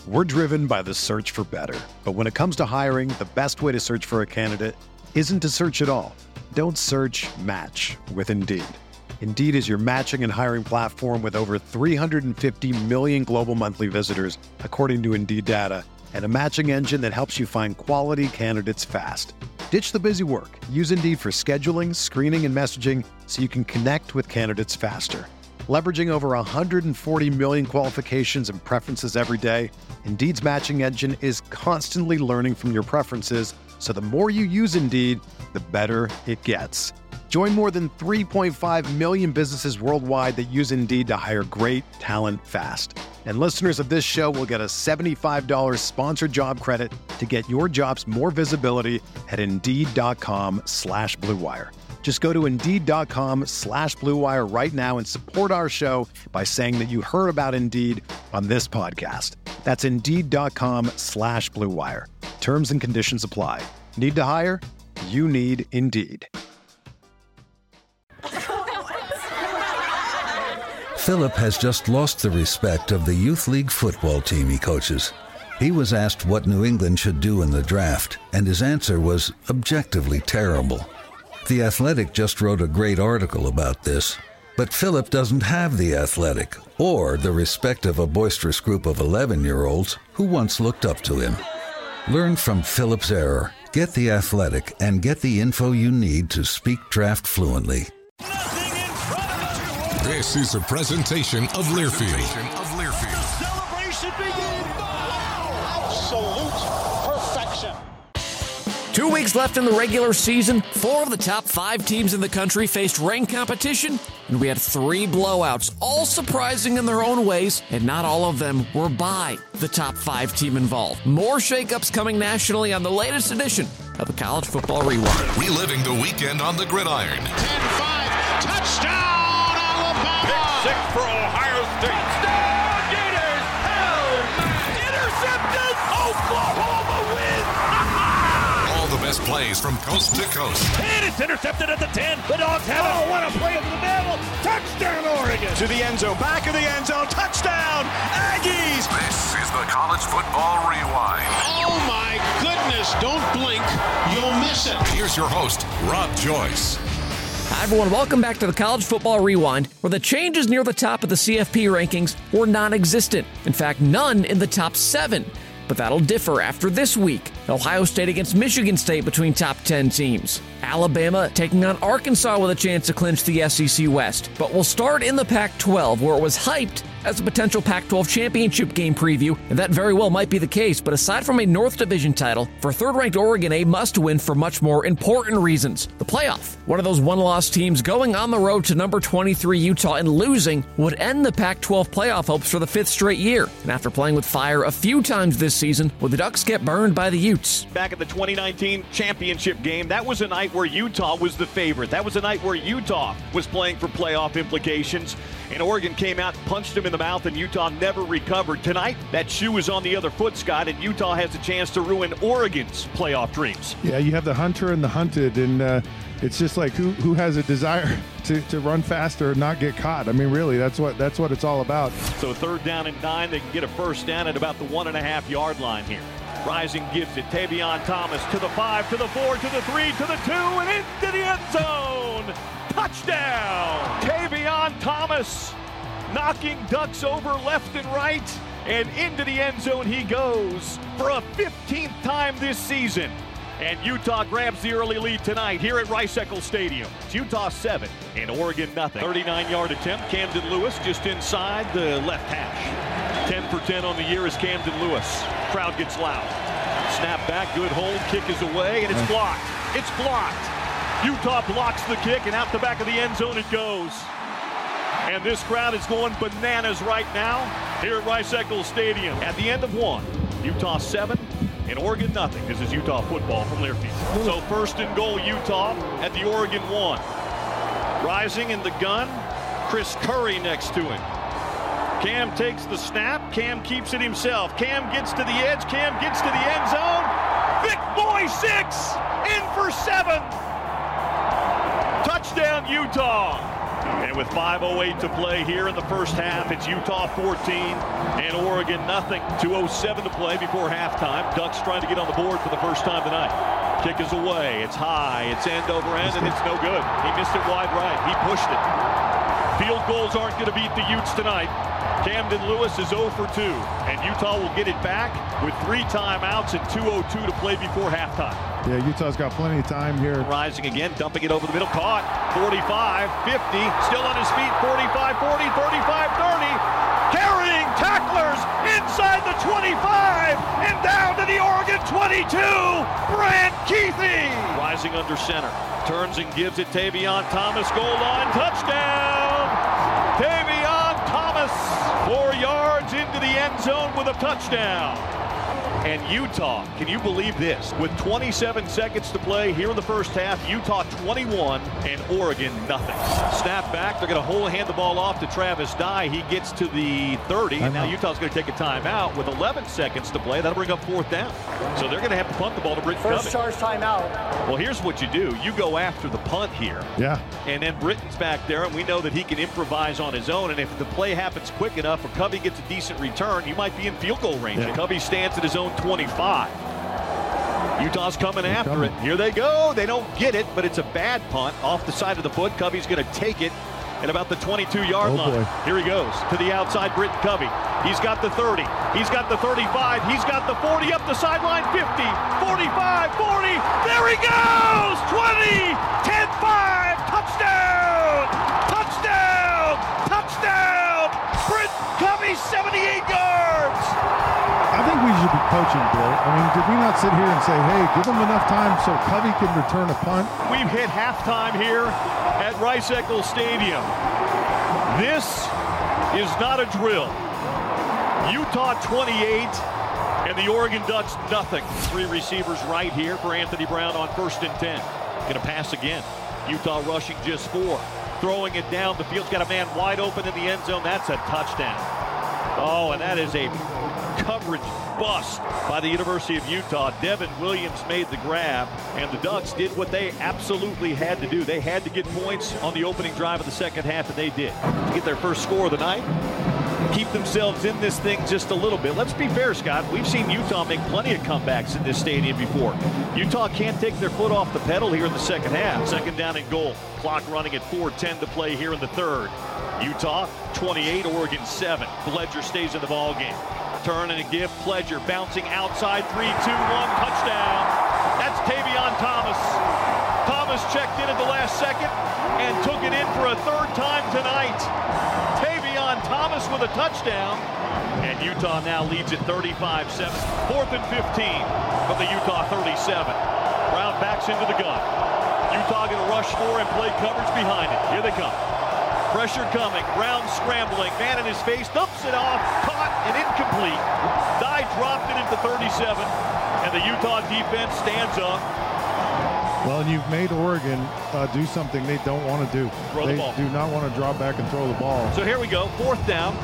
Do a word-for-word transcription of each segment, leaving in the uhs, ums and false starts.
We're driven by the search for better. But when it comes to hiring, the best way to search for a candidate isn't to search at all. Don't search, match with Indeed. Indeed is your matching and hiring platform with over three hundred fifty million global monthly visitors, according to Indeed data, and a matching engine that helps you find quality candidates fast. Ditch the busy work. Use Indeed for scheduling, screening, and messaging so you can connect with candidates faster. Leveraging over one hundred forty million qualifications and preferences every day, Indeed's matching engine is constantly learning from your preferences, so the more you use Indeed, the better it gets. Join more than three point five million businesses worldwide that use Indeed to hire great talent fast. And listeners of this show will get a seventy-five dollars sponsored job credit to get your jobs more visibility at Indeed.com slash Blue Wire. Just go to Indeed.com slash Blue Wire right now and support our show by saying that you heard about Indeed on this podcast. That's Indeed.com slash Blue Wire. Terms and conditions apply. Need to hire? You need Indeed. Philip has just lost the respect of the youth league football team he coaches. He was asked what New England should do in the draft, and his answer was objectively terrible. The Athletic just wrote a great article about this, but Philip doesn't have The Athletic or the respect of a boisterous group of eleven-year-olds who once looked up to him. Learn from Philip's error, get The Athletic, and get the info you need to speak draft fluently. This is a presentation of Learfield. Celebration begins! Wow! Absolute perfection. Two weeks left in the regular season, four of the top five teams in the country faced ranked competition, and we had three blowouts, all surprising in their own ways, and not all of them were by the top five team involved. More shakeups coming nationally on the latest edition of the College Football Rewind. Reliving the weekend on the gridiron. ten five, touchdown, Alabama! Pick six for Ohio State. Touchdown, Gators! Hell, intercepted! Oklahoma wins! All the best plays from coast to coast. And it's intercepted at the ten. The Dogs have it. Oh, what a play into the middle. Touchdown, Oregon. To the end zone, back of the end zone, touchdown, Aggies! This is the College Football Rewind. Oh my goodness, don't blink, you'll miss it. Here's your host, Rob Joyce. Hi everyone, welcome back to the College Football Rewind, where the changes near the top of the C F P rankings were non-existent. In fact, none in the top seven. But that'll differ after this week. Ohio State against Michigan State between top ten teams. Alabama taking on Arkansas with a chance to clinch the S E C West. But we'll start in the Pac twelve, where it was hyped as a potential Pac twelve championship game preview, and that very well might be the case. But aside from a North Division title, for third-ranked Oregon, a must-win for much more important reasons. The playoff. One of those one-loss teams going on the road to number twenty-three Utah and losing would end the Pac twelve playoff hopes for the fifth straight year. And after playing with fire a few times this season, would the Ducks get burned by the Utes? Back at the twenty nineteen championship game, that was a night where Utah was the favorite. That was a night where Utah was playing for playoff implications. And Oregon came out and punched him in the mouth, and Utah never recovered. Tonight, that shoe is on the other foot, Scott, and Utah has a chance to ruin Oregon's playoff dreams. Yeah, you have the hunter and the hunted, and uh, it's just like who who has a desire to, to run faster and not get caught. I mean, really, that's what that's what it's all about. So third down and nine, they can get a first down at about the one and a half yard line here. Rising gives it, Tavion Thomas to the five, to the four, to the three, to the two, and into the end zone. Touchdown! Tavion Thomas knocking Ducks over left and right, and into the end zone he goes for a fifteenth time this season. And Utah grabs the early lead tonight here at Rice-Eccles Stadium. It's Utah seven and Oregon nothing. thirty-nine yard attempt, Camden Lewis just inside the left hash. ten for ten on the year is Camden Lewis. Crowd gets loud. Snap back, good hold, kick is away, and it's blocked. It's blocked. Utah blocks the kick, and out the back of the end zone it goes. And this crowd is going bananas right now here at Rice-Eccles Stadium. At the end of one, Utah seven and Oregon nothing. This is Utah football from Learfield. So first and goal, Utah at the Oregon one. Rising in the gun, Chris Curry next to him. Cam takes the snap. Cam keeps it himself. Cam gets to the edge. Cam gets to the end zone. Vic Boy six, in for seven. Touchdown, Utah. And with five oh eight to play here in the first half, it's Utah fourteen and Oregon nothing. two oh seven to play before halftime. Ducks trying to get on the board for the first time tonight. Kick is away. It's high. It's end over end, and it's no good. He missed it wide right. He pushed it. Field goals aren't going to beat the Utes tonight. Camden Lewis is oh for two, and Utah will get it back with three timeouts and two oh two to play before halftime. Yeah, Utah's got plenty of time here. Rising again, dumping it over the middle, caught, forty-five, fifty, still on his feet, forty-five, forty, thirty-five, thirty, carrying tacklers inside the twenty-five, and down to the Oregon twenty-two, Brant Kuithe. Rising under center, turns and gives it Tavion Thomas, goal line, touchdown! Tavion Thomas, four yards into the end zone with a touchdown. And Utah, can you believe this? With twenty-seven seconds to play here in the first half, Utah twenty-one and Oregon nothing. Snap back, they're going to hold hand the ball off to Travis Dye. He gets to the thirty, and now Utah's going to take a timeout with eleven seconds to play. That'll bring up fourth down. So they're going to have to punt the ball to Britton Covey. First charge timeout. Well, here's what you do. You go after the punt here. Yeah. And then Britton's back there, and we know that he can improvise on his own. And if the play happens quick enough or Covey gets a decent return, you might be in field goal range. Yeah. Covey stands at his own twenty-five. Utah's coming They're after coming. it. Here they go. They don't get it, but it's a bad punt off the side of the foot. Covey's going to take it at about the twenty-two-yard Oh, line. boy. Here he goes to the outside, Britton Covey. He's got the thirty. He's got the thirty-five. He's got the forty, up the sideline, fifty, forty-five, forty. There he goes! twenty, ten, five, touchdown! Touchdown! Touchdown! Britton Covey, seventy-eight yards! I think we should be coaching, Bill. I mean, did we not sit here and say, hey, give him enough time so Covey can return a punt? We've hit halftime here at Rice-Eccles Stadium. This is not a drill. Utah twenty-eight and the Oregon Ducks nothing. Three receivers right here for Anthony Brown on first and ten. Going to pass again. Utah rushing just four. Throwing it down the field. Got a man wide open in the end zone. That's a touchdown. Oh, and that is a coverage bust by the University of Utah. Devin Williams made the grab, and the Ducks did what they absolutely had to do. They had to get points on the opening drive of the second half, and they did. To get their first score of the night, keep themselves in this thing just a little bit. Let's be fair, Scott. We've seen Utah make plenty of comebacks in this stadium before. Utah can't take their foot off the pedal here in the second half. Second down and goal. Clock running at four ten to play here in the third. Utah twenty-eight, Oregon seven. Pledger stays in the ball game. Turn and a give. Pledger bouncing outside. three two one, touchdown. That's Tavion Thomas. Thomas checked in at the last second and took it in for a third time tonight. Tavion Thomas with a touchdown. And Utah now leads at thirty-five seven. Fourth and fifteen from the Utah thirty-seven. Brown backs into the gun. Utah going to rush for and play coverage behind it. Here they come. Pressure coming. Brown scrambling. Man in his face. Dumps it off. Caught and incomplete. Dye dropped it into thirty-seven. And the Utah defense stands up. Well, and you've made Oregon uh, do something they don't want to do. Throw the they ball. do not want to drop back and throw the ball. So here we go. Fourth down.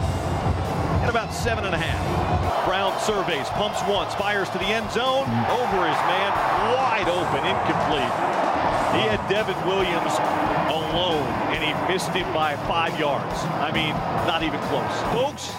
At about seven and a half. Brown surveys. Pumps once. Fires to the end zone. Over his man. Wide open. Incomplete. He had Devin Williams alone, and he missed him by five yards. I mean, not even close. Folks,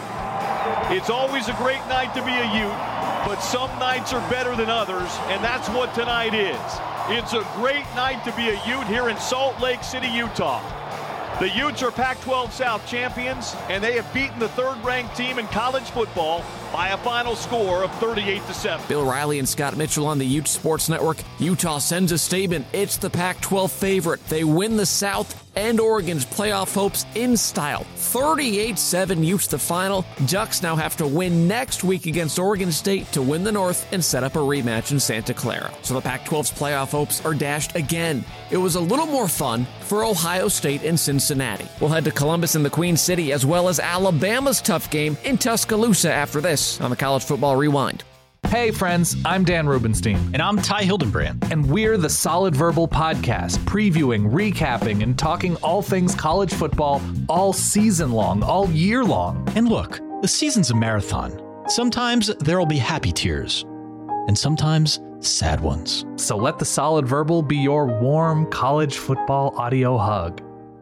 it's always a great night to be a Ute, but some nights are better than others, and that's what tonight is. It's a great night to be a Ute here in Salt Lake City, Utah. The Utes are Pac twelve South champions, and they have beaten the third-ranked team in college football by a final score of thirty-eight to seven. Bill Riley and Scott Mitchell on the Ute Sports Network. Utah sends a statement. It's the Pac twelve favorite. They win the South and Oregon's playoff hopes in style. thirty-eight seven Utes the final. Ducks now have to win next week against Oregon State to win the North and set up a rematch in Santa Clara. So the Pac twelve's playoff hopes are dashed again. It was a little more fun for Ohio State and Cincinnati. We'll head to Columbus and the Queen City, as well as Alabama's tough game in Tuscaloosa after this on the College Football Rewind. Hey friends, I'm Dan Rubenstein. And I'm Ty Hildenbrand. And we're the Solid Verbal Podcast, previewing, recapping, and talking all things college football all season long, all year long. And look, the season's a marathon. Sometimes there'll be happy tears, and sometimes sad ones. So let the Solid Verbal be your warm college football audio hug.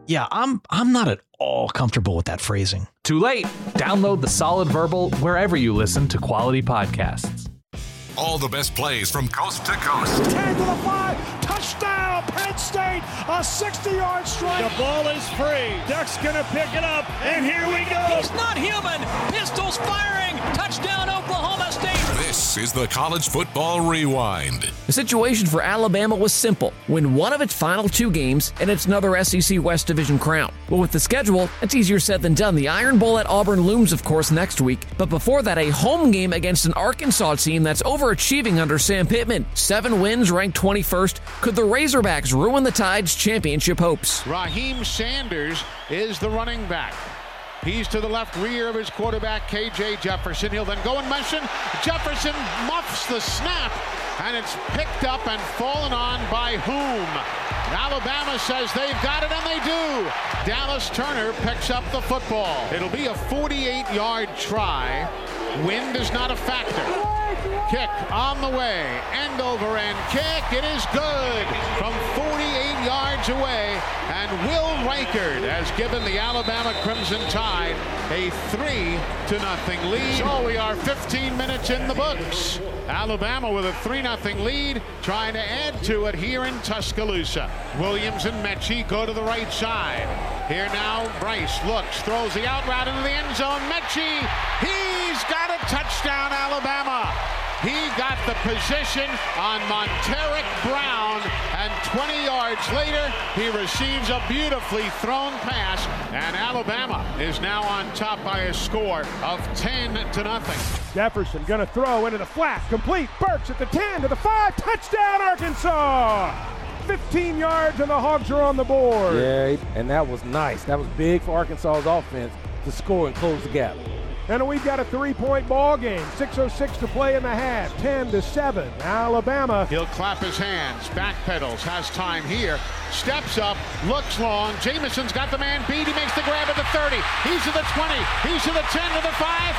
Yeah, I'm I'm not at all comfortable with that phrasing. Too late. Download the Solid Verbal wherever you listen to quality podcasts. All the best plays from coast to coast. ten to the five, touchdown, Penn State, a sixty-yard strike. The ball is free. Duck's gonna pick it up, and here we go. He's not human. Pistols firing. Touchdown, Oklahoma State. This is the College Football Rewind. The situation for Alabama was simple. Win one of its final two games, and it's another S E C West Division crown. But with the schedule, it's easier said than done. The Iron Bowl at Auburn looms, of course, next week. But before that, a home game against an Arkansas team that's overachieving under Sam Pittman. Seven wins, ranked twenty-first. Could the Razorbacks ruin the Tide's championship hopes? Raheem Sanders is the running back. He's to the left rear of his quarterback, K J Jefferson. He'll then go in motion. Jefferson muffs the snap, and it's picked up and fallen on by whom? Alabama says they've got it, and they do. Dallas Turner picks up the football. It'll be a forty-eight yard try. Wind is not a factor. Kick on the way. End over end kick. It is good from forty-eight yards away. And Will Reichard has given the Alabama Crimson Tide a three to nothing lead. So we are fifteen minutes in the books. Alabama with a three nothing lead, trying to add to it here in Tuscaloosa. Williams and Mechie go to the right side. Here now, Bryce looks, throws the out route into the end zone. Mechie, he's got a touchdown, Alabama. He got the position on Monteric Brown, and twenty yards later, he receives a beautifully thrown pass, and Alabama is now on top by a score of ten to nothing. Jefferson gonna throw into the flat, complete. Burks at the ten to the five, touchdown Arkansas! fifteen yards, and the Hogs are on the board. Yeah, and that was nice. That was big for Arkansas's offense to score and close the gap. And we've got a three-point ball game. six oh six to play in the half. ten to seven. Alabama. He'll clap his hands, backpedals, has time here. Steps up, looks long. Jameson's got the man beat. He makes the grab at the thirty. He's to the twenty. He's to the ten to the five.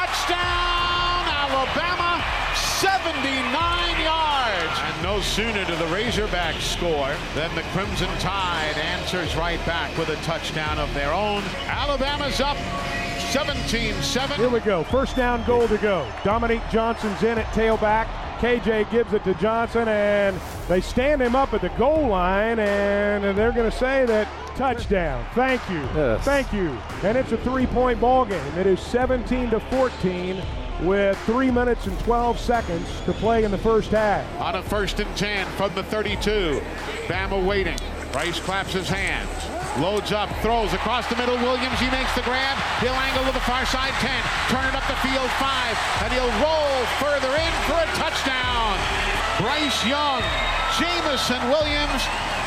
Touchdown, Alabama. seventy-nine yards. And no sooner do the Razorbacks score than the Crimson Tide answers right back with a touchdown of their own. Alabama's up seventeen seven. Here we go. First down, goal to go. Dominique Johnson's in at tailback. K J gives it to Johnson, and they stand him up at the goal line, and they're going to say that touchdown. Thank you. Yes. Thank you. And it's a three-point ball game. It is seventeen to fourteen with three minutes and twelve seconds to play in the first half. On a first and ten from the thirty-two. Bama waiting. Bryce claps his hands. Loads up, throws across the middle. Williams, he makes the grab. He'll angle to the far side, ten. Turn it up the field, five. And he'll roll further in for a touchdown. Bryce Young, Jamison Williams,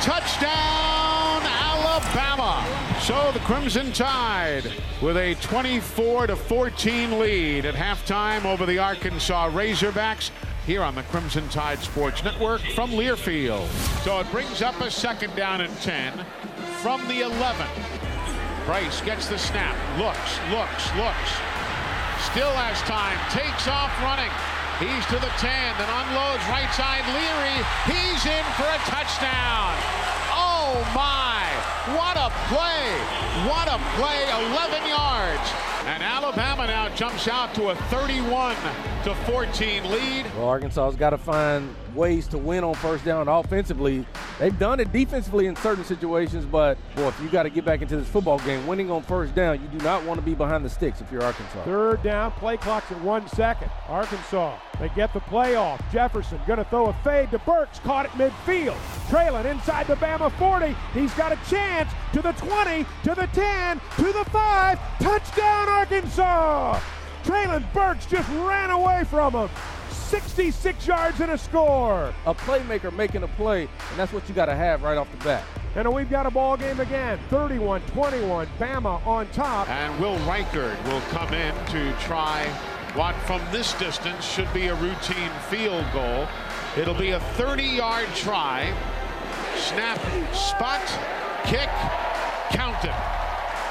touchdown, Alabama. So the Crimson Tide with a twenty-four to fourteen lead at halftime over the Arkansas Razorbacks here on the Crimson Tide Sports Network from Learfield. So it brings up a second down and ten from the eleven. Bryce gets the snap, looks, looks, looks. Still has time, takes off running. He's to the ten, then unloads right side. Leary, he's in for a touchdown. Oh my, what a play. What a play, eleven yards. And Alabama now jumps out to a thirty-one to fourteen lead. Well, Arkansas's got to find ways to win on first down offensively. They've done it defensively in certain situations, but, boy, if you got to get back into this football game, winning on first down, you do not want to be behind the sticks if you're Arkansas. Third down, play clock's at one second. Arkansas, they get the play off. Jefferson going to throw a fade to Burks, caught at midfield. Trailing inside the Bama forty. He's got a chance to the twenty, to the ten, to the five. Touchdown, Arkansas! Traylon Burks just ran away from him. sixty-six yards and a score. A playmaker making a play, and that's what you got to have right off the bat. And we've got a ball game again. thirty-one twenty-one, Bama on top. And Will Reichard will come in to try what from this distance should be a routine field goal. It'll be a thirty-yard try. Snap, spot, kick, count it.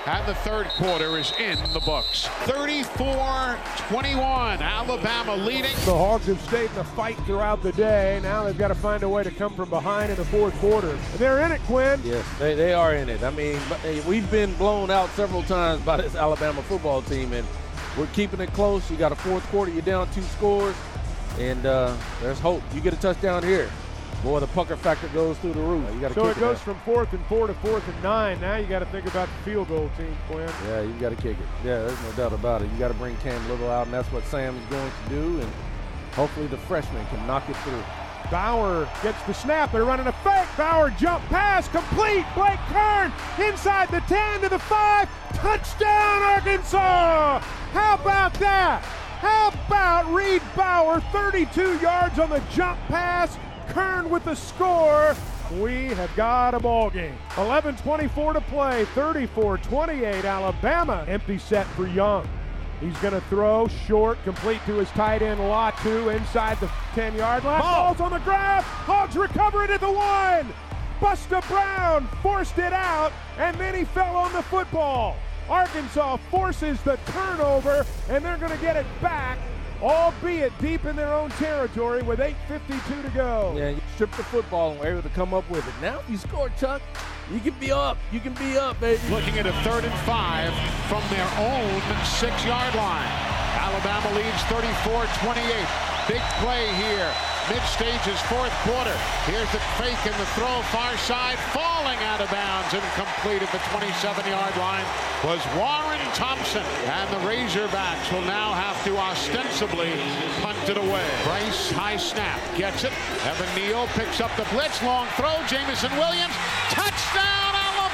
And the third quarter is in the books. thirty-four twenty-one, Alabama leading. The Hogs have stayed in the fight throughout the day. Now they've got to find a way to come from behind in the fourth quarter. They're in it, Quinn. Yes, they, they are in it. I mean, we've been blown out several times by this Alabama football team, and we're keeping it close. You got a fourth quarter, you're down two scores, and uh, there's hope. You get a touchdown here. Boy, the pucker factor goes through the roof. You got to so kick it goes it from fourth and four to fourth and nine. Now you got to think about the field goal team, Quinn. Yeah, you got to kick it. Yeah, there's no doubt about it. You got to bring Cam Little out, and that's what Sam is going to do, and hopefully the freshman can knock it through. Bauer gets the snap. They're running a fake. Bauer jump pass complete. Blake Kern inside the ten to the five. Touchdown, Arkansas! How about that? How about Reed Bauer, thirty-two yards on the jump pass. Kern with the score. We have got a ball game. eleven twenty-four to play. thirty-four twenty-eight Alabama. Empty set for Young. He's going to throw short, complete to his tight end Latu inside the ten-yard line. Ball. Ball's on the ground. Hogs recover it at the one. Busta Brown forced it out, and then he fell on the football. Arkansas forces the turnover, and they're going to get it back, albeit deep in their own territory with eight fifty-two to go. Yeah, you stripped the football and were able to come up with it. Now if you score, Chuck, you can be up. You can be up, baby. Looking at a third and five from their own six-yard line. Alabama leads thirty-four twenty-eight. Big play here. Mid-stages, fourth quarter. Here's the fake and the throw, far side, falling out of bounds, incomplete at the twenty-seven-yard line was Warren Thompson. And the Razorbacks will now have to ostensibly punt it away. Bryce, high snap, gets it. Evan Neal picks up the blitz, long throw, Jamison Williams. Touchdown,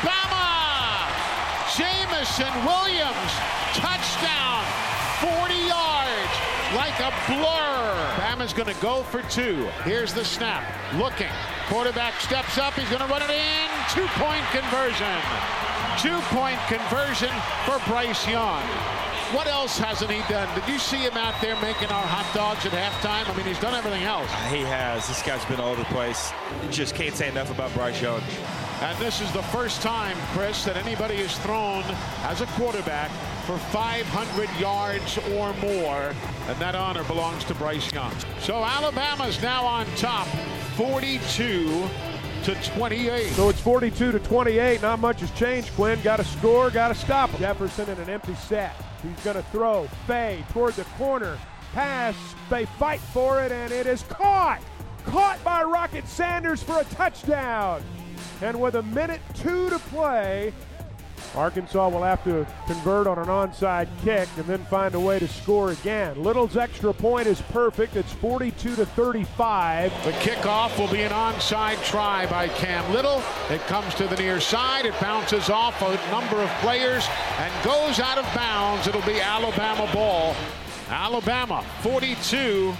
Alabama! Jamison Williams, touchdown, forty yards, like a blur. Bama's going to go for two. Here's the snap. Looking. Quarterback steps up. He's going to run it in. Two-point conversion. Two-point conversion for Bryce Young. What else hasn't he done? Did you see him out there making our hot dogs at halftime? I mean, he's done everything else. He has. This guy's been all over the place. You just can't say enough about Bryce Young. And this is the first time, Chris, that anybody has thrown as a quarterback for five hundred yards or more, and that honor belongs to Bryce Young. So Alabama's now on top, forty-two to twenty-eight. So it's forty-two to twenty-eight. Not much has changed, Quinn. Got to score, got to stop him. Jefferson in an empty set. He's going to throw. Fay toward the corner. Pass. They fight for it, and it is caught. Caught by Rocket Sanders for a touchdown. And with a minute two to play, Arkansas will have to convert on an onside kick and then find a way to score again. Little's extra point is perfect. It's forty-two to thirty-five. The kickoff will be an onside try by Cam Little. It comes to the near side. It bounces off a number of players and goes out of bounds. It'll be Alabama ball. Alabama forty-two,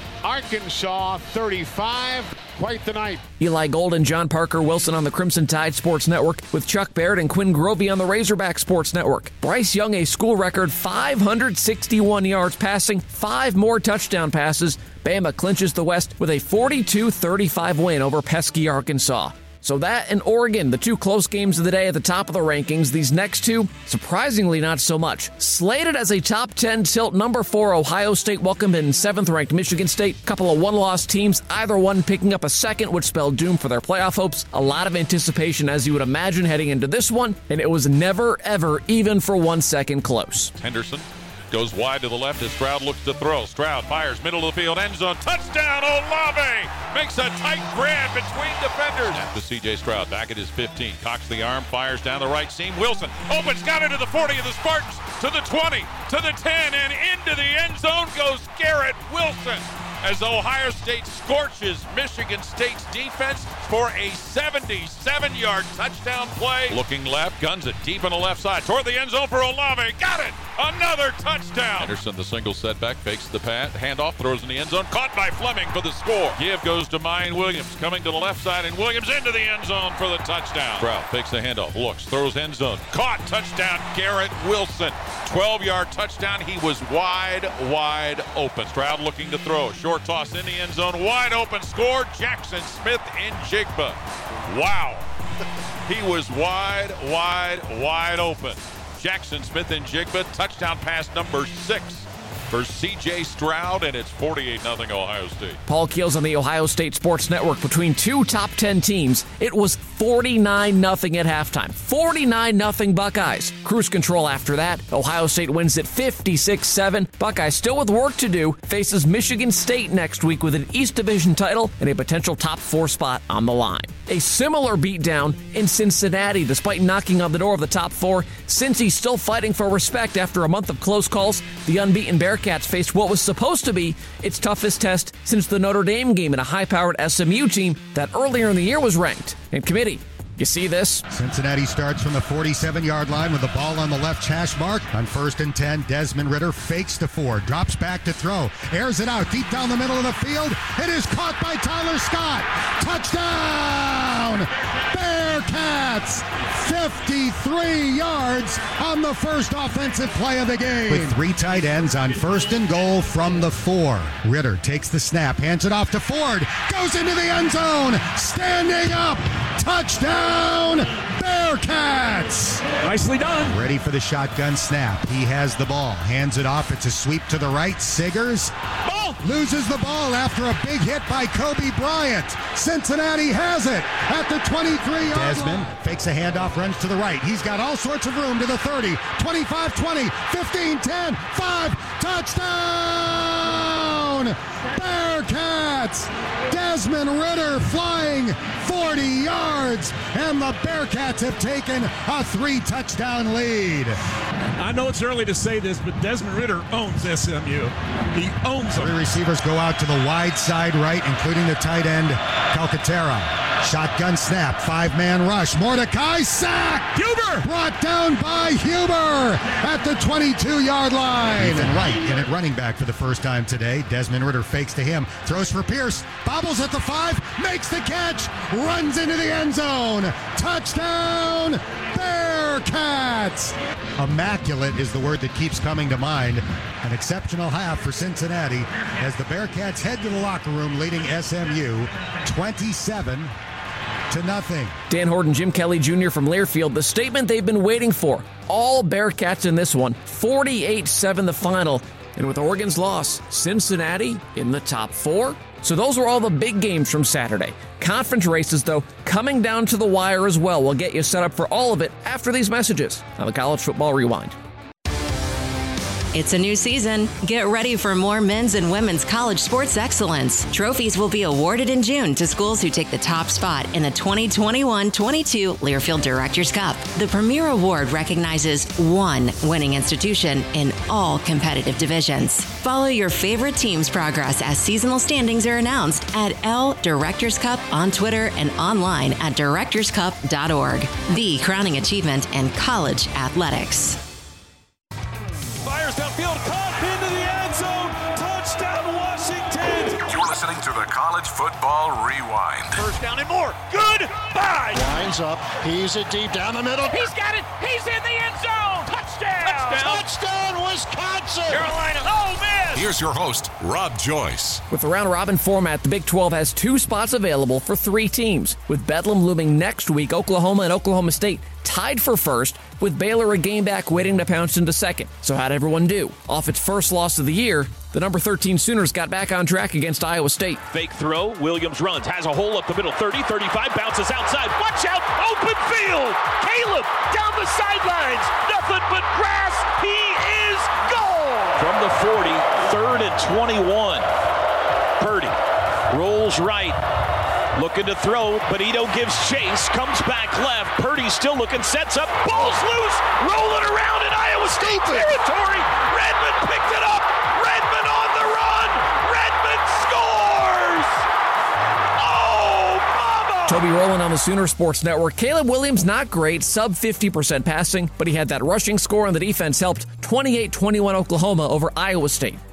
Arkansas thirty-five. Quite the night. Eli Gold and John Parker Wilson on the Crimson Tide Sports Network, with Chuck Baird and Quinn Grovey on the Razorback Sports Network. Bryce Young, a school record five hundred sixty-one yards passing, five more touchdown passes. Bama clinches the West with a forty-two thirty-five win over pesky Arkansas. So that and Oregon, the two close games of the day at the top of the rankings. These next two, surprisingly not so much. Slated as a top ten tilt, number four Ohio State welcomed in seventh-ranked Michigan State. Couple of one-loss teams, either one picking up a second, which spelled doom for their playoff hopes. A lot of anticipation, as you would imagine, heading into this one, and it was never, ever, even for one second close. Henderson goes wide to the left as Stroud looks to throw. Stroud fires middle of the field, end zone, touchdown, Olave! Makes a tight grab between defenders. To C J Stroud, back at his fifteen, cocks the arm, fires down the right seam. Wilson opens, got it to the forty of the Spartans, to the twenty, to the ten, and into the end zone goes Garrett Wilson, as Ohio State scorches Michigan State's defense for a seventy-seven-yard touchdown play. Looking left, guns it deep on the left side, toward the end zone for Olave. Got it! Another touchdown! Henderson, the single setback, fakes the pat, handoff, throws in the end zone, caught by Fleming for the score. Give goes to Mayan Williams, coming to the left side, and Williams into the end zone for the touchdown. Stroud fakes the handoff, looks, throws end zone, caught, touchdown, Garrett Wilson. twelve-yard touchdown. He was wide, wide open. Stroud looking to throw, short toss in the end zone, wide open, score, Jackson Smith in Jigba. Wow. He was wide, wide, wide open. Jackson Smith-Njigba, touchdown pass number six for C J Stroud, and it's forty-eight nothing Ohio State. Paul Keels on the Ohio State Sports Network. Between two top ten teams, it was forty-nine nothing at halftime. forty-nine nothing Buckeyes. Cruise control after that. Ohio State wins it fifty-six seven. Buckeyes, still with work to do, faces Michigan State next week with an East Division title and a potential top four spot on the line. A similar beatdown in Cincinnati. Despite knocking on the door of the top four, Cincy's still fighting for respect after a month of close calls. The unbeaten Bearcats faced what was supposed to be its toughest test since the Notre Dame game in a high-powered S M U team that earlier in the year was ranked. And committee, you see this? Cincinnati starts from the forty-seven-yard line with the ball on the left hash mark. On first and ten, Desmond Ridder fakes to Ford, drops back to throw, airs it out deep down the middle of the field. It is caught by Tyler Scott. Touchdown! Bearcats! fifty-three yards on the first offensive play of the game. With three tight ends on first and goal from the four. Ridder takes the snap, hands it off to Ford, goes into the end zone, standing up. Touchdown, Bearcats! Nicely done. Ready for the shotgun snap. He has the ball, hands it off. It's a sweep to the right. Siggers ball. Loses the ball after a big hit by Kobe Bryant. Cincinnati has it at the twenty-three-yard line. Desmond fakes a handoff, runs to the right. He's got all sorts of room to the thirty, twenty-five, twenty, fifteen, ten, five. Touchdown! Bearcats! Desmond Ridder flying forty yards, and the Bearcats have taken a three-touchdown lead. I know it's early to say this, but Desmond Ridder owns S M U. He owns them. Three receivers go out to the wide side right, including the tight end, Calcaterra. Shotgun snap, five-man rush. Mordecai sacked. Huber brought down by Huber at the twenty-two-yard line. Ethan Wright in at running back for the first time today. Desmond Ridder fakes to him, throws for Pierce, bobbles at the five, makes the catch, runs into the end zone. Touchdown, Bearcats! Immaculate is the word that keeps coming to mind. An exceptional half for Cincinnati as the Bearcats head to the locker room leading S M U twenty-seven to nothing. Dan Horton, Jim Kelly Junior from Learfield, the statement they've been waiting for. All Bearcats in this one, forty-eight seven the final. And with Oregon's loss, Cincinnati in the top four. So those were all the big games from Saturday. Conference races, though, coming down to the wire as well. We'll get you set up for all of it after these messages on the College Football Rewind. It's a new season. Get ready for more men's and women's college sports excellence. Trophies will be awarded in June to schools who take the top spot in the twenty twenty-one twenty-two Learfield Directors Cup. The premier award recognizes one winning institution in all competitive divisions. Follow your favorite team's progress as seasonal standings are announced at L Directors Cup on Twitter and online at directors cup dot org. The crowning achievement in college athletics. Fires downfield, caught into the end zone. Touchdown, Washington. You're listening to the College Football Rewind. First down and more. Goodbye. Lines up. He's it deep down the middle. He's got it. He's in the end zone. Touchdown. Touchdown, Touchdown Wisconsin. Carolina. Oh, man. Here's your host, Rob Joyce. With the round-robin format, the Big twelve has two spots available for three teams, with Bedlam looming next week. Oklahoma and Oklahoma State tied for first, with Baylor a game back waiting to pounce into second. So how'd everyone do? Off its first loss of the year, the number thirteen Sooners got back on track against Iowa State. Fake throw, Williams runs, has a hole up the middle, thirty, thirty-five, bounces outside. Watch out, open field. Caleb down the sidelines, nothing but grass. He is gone. From the forty, third and twenty-one. Purdy rolls right. Looking to throw, Benito gives chase, comes back left. Purdy still looking, sets up, ball's loose, rolling around in Iowa State territory. Redmond picked it up. Redmond on the run. Redmond scores. Oh, mama! Toby Rowland on the Sooner Sports Network. Caleb Williams, not great, sub fifty percent passing, but he had that rushing score, and the defense helped twenty-eight twenty-one Oklahoma over Iowa State.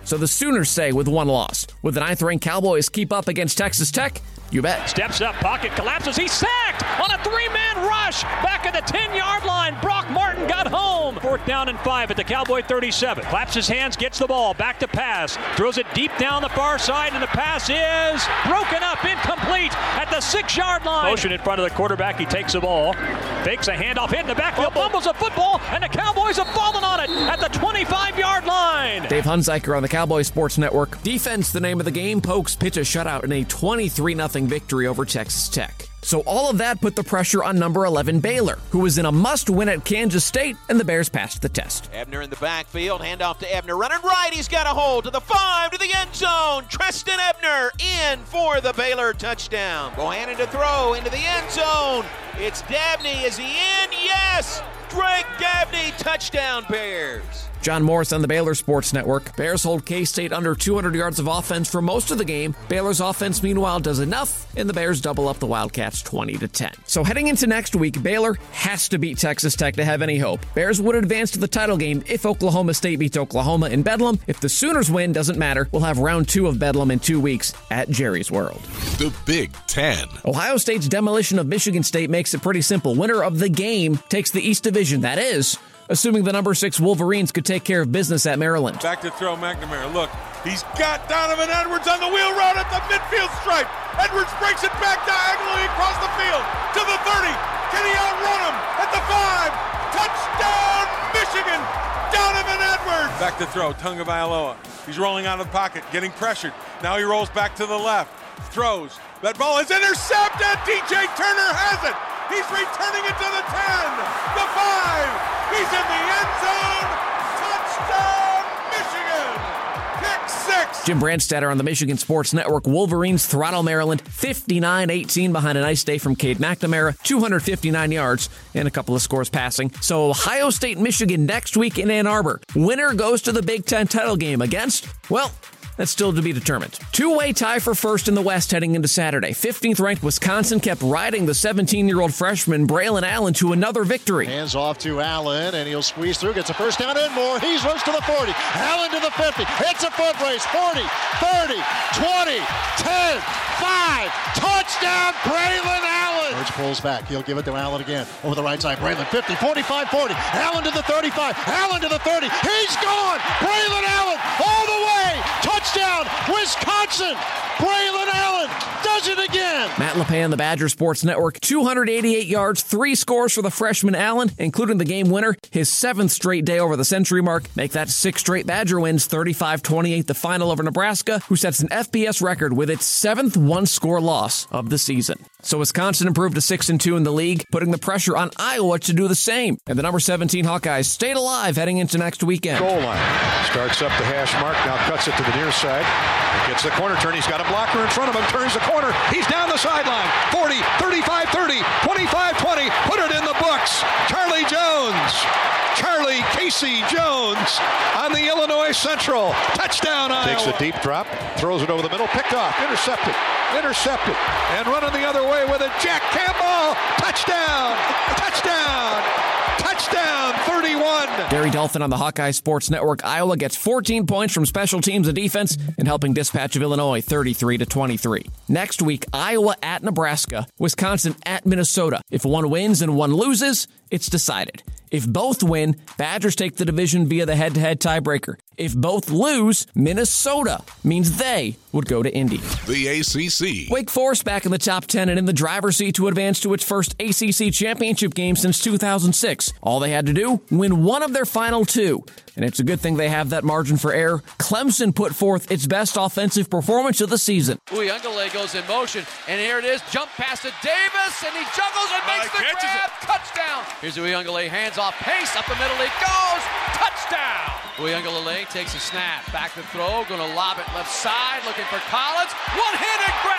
So the Sooners say with one loss. Will the ninth-ranked Cowboys keep up against Texas Tech? You bet. Steps up, pocket collapses. He's sacked on a three-man rush. Back at the ten-yard line. Brock Martin got home. Fourth down and five at the Cowboy thirty-seven. Claps his hands, gets the ball. Back to pass. Throws it deep down the far side, and the pass is broken up, incomplete at the six-yard line. Motion in front of the quarterback. He takes the ball. Fakes a handoff, hit in the backfield, fumbles a football, and the Cowboys have fallen on it at the twenty-five-yard line. Dave Hunziker on the Cowboy Sports Network. Defense, the name of the game. Pokes pitch a shutout in a twenty-three nothing victory over Texas Tech. So all of that put the pressure on number eleven Baylor, who was in a must-win at Kansas State, and the Bears passed the test. Ebner in the backfield, handoff to Ebner, running right, he's got a hold to the five, to the end zone. Treston Ebner in for the Baylor touchdown. Bohannon to throw into the end zone. It's Dabney, is he in? Yes! Drake Dabney, touchdown Bears. John Morris on the Baylor Sports Network. Bears hold K-State under two hundred yards of offense for most of the game. Baylor's offense, meanwhile, does enough, and the Bears double up the Wildcats twenty to ten. So heading into next week, Baylor has to beat Texas Tech to have any hope. Bears would advance to the title game if Oklahoma State beats Oklahoma in Bedlam. If the Sooners win, doesn't matter. We'll have round two of Bedlam in two weeks at Jerry's World. The Big Ten. Ohio State's demolition of Michigan State makes it pretty simple. Winner of the game takes the East Division. That is, assuming the number six Wolverines could take care of business at Maryland. Back to throw McNamara. Look, he's got Donovan Edwards on the wheel route at the midfield stripe. Edwards breaks it back diagonally across the field to the thirty. Can he outrun him at the five? Touchdown, Michigan! Donovan Edwards! Back to throw, Tagovailoa. He's rolling out of the pocket, getting pressured. Now he rolls back to the left, throws. That ball is intercepted. D J Turner has it. He's returning it to the ten, the five. He's in the end zone. Touchdown, Michigan. Pick six. Jim Brandstatter on the Michigan Sports Network. Wolverines throttle Maryland fifty-nine eighteen behind a nice day from Cade McNamara, two hundred fifty-nine yards and a couple of scores passing. So Ohio State, Michigan next week in Ann Arbor. Winner goes to the Big Ten title game against, well, that's still to be determined. Two-way tie for first in the West heading into Saturday. fifteenth-ranked Wisconsin kept riding the seventeen-year-old freshman Braylon Allen to another victory. Hands off to Allen, and he'll squeeze through, gets a first down and more. He's rushed to the forty. Allen to the fifty. It's a foot race. forty, thirty, twenty, ten, five. Touchdown, Braylon Allen. Birch pulls back. He'll give it to Allen again. Over the right side. Braylon, fifty, forty-five, forty. Allen to the thirty-five. Allen to the thirty. He's gone. Braylon Allen all the way. Touchdown, Wisconsin! Braylon Allen does it again! Matt LePay on the Badger Sports Network. two hundred eighty-eight yards, three scores for the freshman Allen, including the game winner, his seventh straight day over the century mark. Make that six straight Badger wins, thirty-five twenty-eight the final over Nebraska, who sets an F B S record with its seventh one-score loss of the season. So Wisconsin improved to six and two in the league, putting the pressure on Iowa to do the same. And the number seventeen Hawkeyes stayed alive heading into next weekend. Goal line. Starts up the hash mark, now cuts it to the near side. Gets the corner turn. He's got a blocker in front of him. Turns the corner. He's down the sideline. forty, thirty-five, thirty, twenty-five, twenty. Put it in the books. Charlie Jones. Charlie Casey Jones on the Illinois Central. Touchdown, Iowa. Takes a deep drop. Throws it over the middle. Picked off. Intercepted. Intercepted. And running the other way with it. Jack Campbell. Touchdown. Touchdown. Touchdown, thirty-one. Gary Dolphin on the Hawkeye Sports Network. Iowa gets fourteen points from special teams and defense and helping dispatch of Illinois thirty-three to twenty-three. Next week, Iowa at Nebraska, Wisconsin at Minnesota. If one wins and one loses, it's decided. If both win, Badgers take the division via the head-to-head tiebreaker. If both lose, Minnesota means they would go to Indy. The A C C. Wake Forest back in the top ten and in the driver's seat to advance to its first A C C championship game since two thousand six. All they had to do, win one of their final two. And it's a good thing they have that margin for error. Clemson put forth its best offensive performance of the season. Uyunglele goes in motion, and here it is. Jump pass to Davis, and he juggles and makes uh, the grab. It. Touchdown. Here's Uyunglele, hands off, pace up the middle. He goes. Touchdown. Uyunglele takes a snap. Back to throw. Going to lob it left side. Looking for Collins. One-handed grab.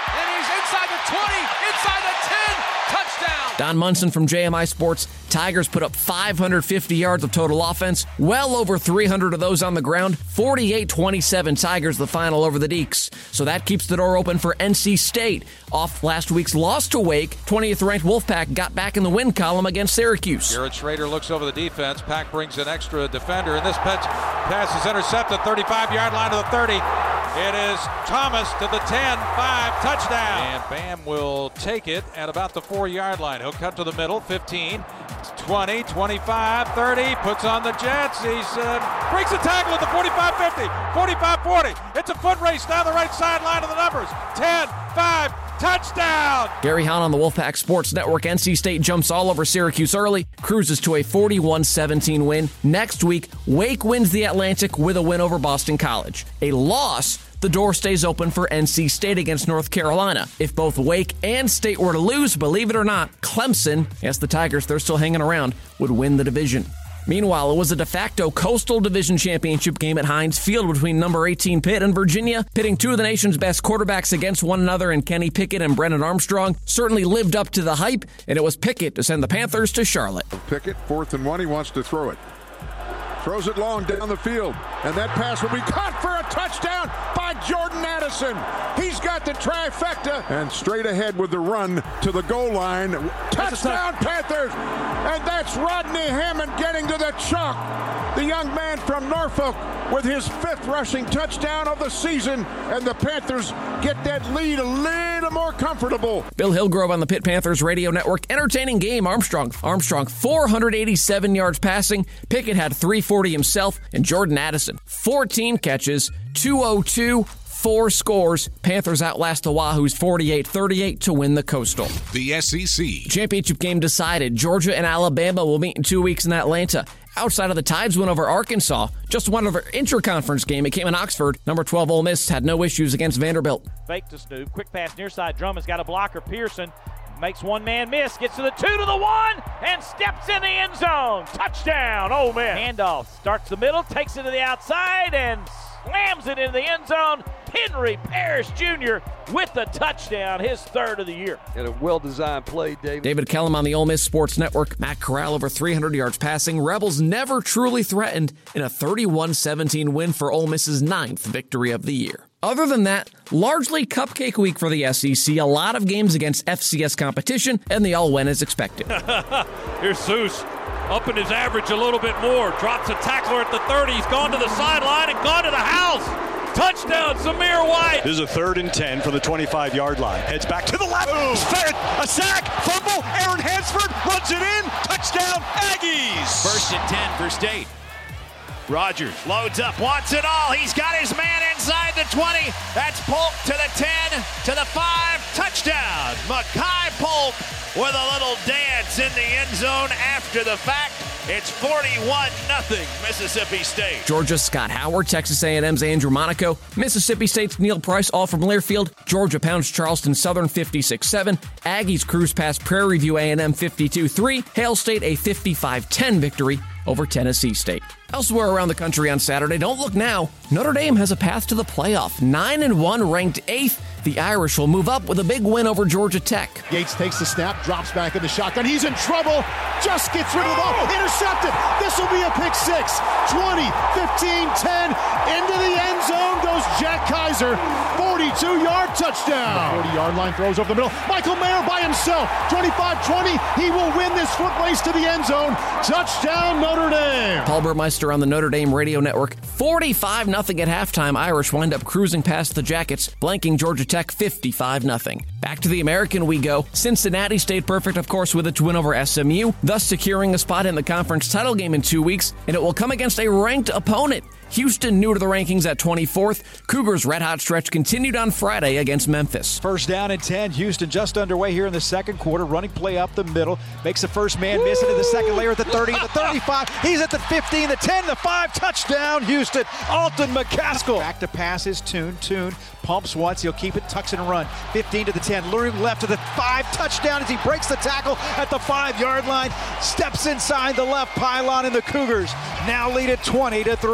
and he's inside the twenty, inside the ten, touchdown. Don Munson from J M I Sports. Tigers put up five hundred fifty yards of total offense, well over three hundred of those on the ground. forty-eight twenty-seven Tigers the final over the Deacs. So that keeps the door open for N C State. Off last week's loss to Wake, twentieth ranked Wolfpack got back in the win column against Syracuse. Garrett Schrader looks over the defense. Pack brings an extra defender, and this pass is intercepted, thirty-five-yard line to the thirty. It is Thomas to the ten, five, touchdown. And Bam will take it at about the four-yard line. He'll cut to the middle, fifteen, twenty, twenty-five, thirty, puts on the Jets. He's uh, breaks a tackle at the forty-five fifty, forty-five forty. It's a foot race down the right sideline of the numbers. ten, five, touchdown! Gary Hahn on the Wolfpack Sports Network. N C State jumps all over Syracuse early, cruises to a forty-one seventeen win. Next week, Wake wins the Atlantic with a win over Boston College. A loss, the door stays open for N C State against North Carolina. If both Wake and State were to lose, believe it or not, Clemson, yes, the Tigers, they're still hanging around, would win the division. Meanwhile, it was a de facto Coastal Division Championship game at Heinz Field between number eighteen Pitt and Virginia, pitting two of the nation's best quarterbacks against one another in Kenny Pickett and Brennan Armstrong. Certainly lived up to the hype, and it was Pickett to send the Panthers to Charlotte. Pickett, fourth and one, he wants to throw it. Throws it long down the field, and that pass will be caught for a touchdown by Jordan Addison. He's got the trifecta, and straight ahead with the run to the goal line. Touchdown, Panthers! And that's Rodney Hammond getting to the chalk. The young man from Norfolk with his fifth rushing touchdown of the season, and the Panthers get that lead a little more comfortable. Bill Hillgrove on the Pitt Panthers radio network. Entertaining game. Armstrong. Armstrong, four hundred eighty-seven yards passing. Pickett had three forty himself, and Jordan Addison, fourteen catches, two oh two, four scores. Panthers outlast the Wahoos forty-eight thirty-eight to win the Coastal. The S E C Championship game decided. Georgia and Alabama will meet in two weeks in Atlanta. Outside of the Tides win over Arkansas, just one other intra-conference game. It came in Oxford. Number twelve Ole Miss had no issues against Vanderbilt. Fake to Snoop. Quick pass near side. Drummond's got a blocker. Pearson makes one man miss. Gets to the two to the one and steps in the end zone. Touchdown, Ole Miss. Handoff. Starts the middle, takes it to the outside, and slams it into the end zone. Henry Parrish Junior with the touchdown, his third of the year. And a well-designed play, David. David Kellum on the Ole Miss Sports Network. Matt Corral over three hundred yards passing. Rebels never truly threatened in a thirty-one seventeen win for Ole Miss's ninth victory of the year. Other than that, largely cupcake week for the S E C. A lot of games against F C S competition, and they all went as expected. Here's Seuss. Up in his average a little bit more. Drops a tackler at the thirty. He's gone to the sideline and gone to the house. Touchdown, Zamir White. This is a third and ten from the twenty-five-yard line. Heads back to the left. Ooh. A sack, fumble. Aaron Hansford runs it in. Touchdown, Aggies. First and ten for State. Rogers loads up, wants it all. He's got his man inside the twenty. That's Polk to the ten, to the five. Touchdown. Makai Polk with a little dance in the end zone after the fact. It's forty-one nothing Mississippi State. Georgia's Scott Howard, Texas A and M's Andrew Monaco, Mississippi State's Neil Price, all from Learfield. Georgia pounds Charleston Southern fifty-six seven. Aggies cruise past Prairie View A and M fifty-two three. Hail State a fifty-five ten victory over Tennessee State. Elsewhere around the country on Saturday, don't look now, Notre Dame has a path to the playoff. nine and one, ranked eighth. The Irish will move up with a big win over Georgia Tech. Yates takes the snap, drops back in the shotgun. He's in trouble. Just gets rid of the ball. Intercepted. This will be a pick six. twenty, fifteen, ten. Into the end zone goes Jack Kaiser. forty-two-yard touchdown. forty-yard line throws over the middle. Michael Mayer by himself. twenty-five twenty. He will win this foot race to the end zone. Touchdown, Notre Dame. Paul Burmeister on the Notre Dame radio network. forty-five nothing at halftime. Irish wind up cruising past the Jackets, blanking Georgia Tech fifty-five nothing. Back to the American we go. Cincinnati stayed perfect, of course, with its win over S M U, thus securing a spot in the conference title game in two weeks, and it will come against a ranked opponent. Houston new to the rankings at twenty-fourth. Cougars' red-hot stretch continued on Friday against Memphis. First down and ten. Houston just underway here in the second quarter. Running play up the middle. Makes the first man miss into the second layer at the thirty, the thirty-five. He's at the fifteen, the ten, the five. Touchdown, Houston. Alton McCaskill. Back to pass his Tune. Tune pumps once. He'll keep it, tucks and run. fifteen to the ten. Luring left to the five. Touchdown as he breaks the tackle at the five-yard line. Steps inside the left pylon, and the Cougars now lead at twenty to three.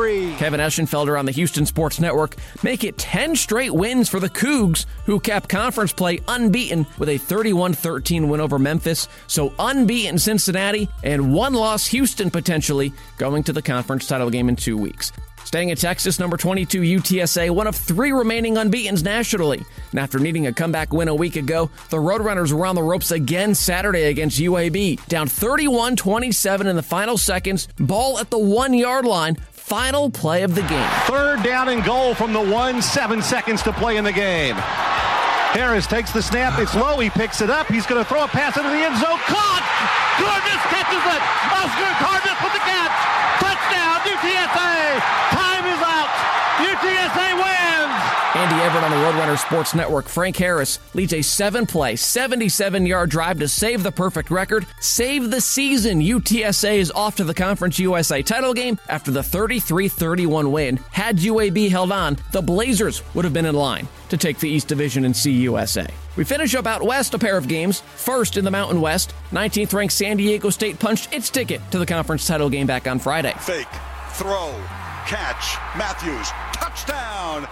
Kevin Eschenfelder on the Houston Sports Network make it ten straight wins for the Cougs, who kept conference play unbeaten with a thirty-one thirteen win over Memphis. So unbeaten Cincinnati and one-loss Houston potentially going to the conference title game in two weeks. Staying in Texas, number twenty-two U T S A, one of three remaining unbeatens nationally. And after needing a comeback win a week ago, the Roadrunners were on the ropes again Saturday against U A B. Down thirty-one twenty-seven in the final seconds, ball at the one-yard line. Final play of the game. Third down and goal from the one, seven seconds to play in the game. Harris takes the snap. It's low. He picks it up. He's going to throw a pass into the end zone. Caught! Gardner catches it. Oscar Gardner with the catch. Touchdown, U T S A. Time is out. U T S A wins. Andy Everett on the Roadrunner Sports Network. Frank Harris leads a seven-play, seventy-seven-yard drive to save the perfect record. Save the season. U T S A is off to the Conference U S A title game after the thirty-three thirty-one win. Had U A B held on, the Blazers would have been in line to take the East Division and see U S A. We finish up out west a pair of games. First in the Mountain West, nineteenth-ranked San Diego State punched its ticket to the conference title game back on Friday. Fake, throw, catch, Matthews, touchdown,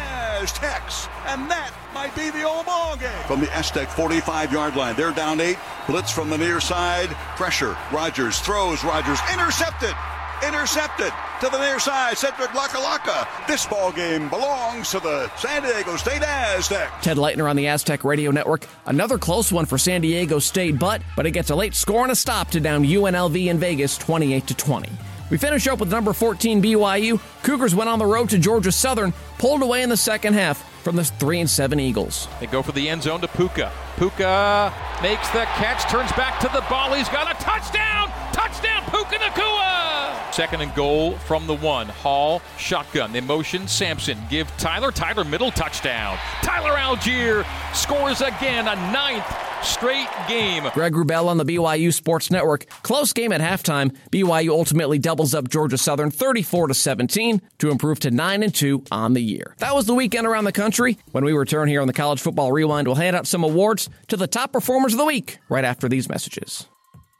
Aztecs, and that might be the old ball game. From the Aztec forty-five-yard line, they're down eight, blitz from the near side, pressure, Rogers throws, Rogers intercepted, intercepted to the near side, Cedric Lakalaka. This ball game belongs to the San Diego State Aztecs. Ted Leitner on the Aztec Radio Network. Another close one for San Diego State, but but it gets a late score and a stop to down U N L V in Vegas twenty-eight to twenty. We finish up with number fourteen B Y U. Cougars went on the road to Georgia Southern, pulled away in the second half from the three and seven Eagles. They go for the end zone to Puka. Puka makes the catch, turns back to the ball. He's got a touchdown! Touchdown, Puka Nacua! Second and goal from the one. Hall, shotgun. They motion Sampson. Give Tyler. Tyler middle, touchdown. Tyler Algier scores again, a ninth straight game. Greg Wrubell on the B Y U Sports Network. Close game at halftime. B Y U ultimately doubles up Georgia Southern thirty-four to seventeen to improve to nine and two on the year. That was the weekend around the country. When we return here on the College Football Rewind, we'll hand out some awards to the top performers of the week right after these messages.